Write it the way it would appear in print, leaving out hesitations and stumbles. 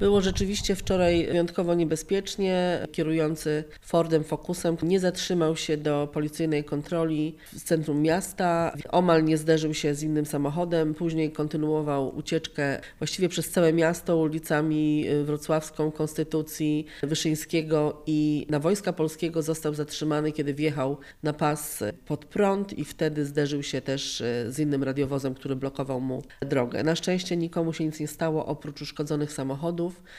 Było rzeczywiście wczoraj wyjątkowo niebezpiecznie. Kierujący Fordem Focusem nie zatrzymał się do policyjnej kontroli w centrum miasta. Omal nie zderzył się z innym samochodem. Później kontynuował ucieczkę właściwie przez całe miasto ulicami Wrocławską, Konstytucji, Wyszyńskiego i na Wojska Polskiego został zatrzymany, kiedy wjechał na pas pod prąd i wtedy zderzył się też z innym radiowozem, który blokował mu drogę. Na szczęście nikomu się nic nie stało oprócz uszkodzonych samochodów.